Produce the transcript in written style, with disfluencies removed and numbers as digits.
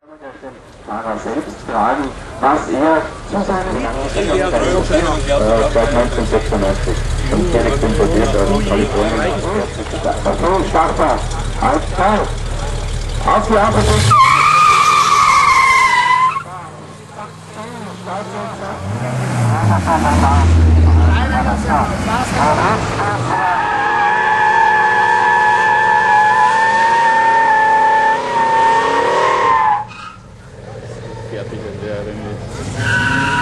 Fahrer selbst fragen, was er zu seinem seit 1996 und direkt importiert aus Kalifornien. So, Startbar, alles klar. Auf die Ampel. Fertig, wenn der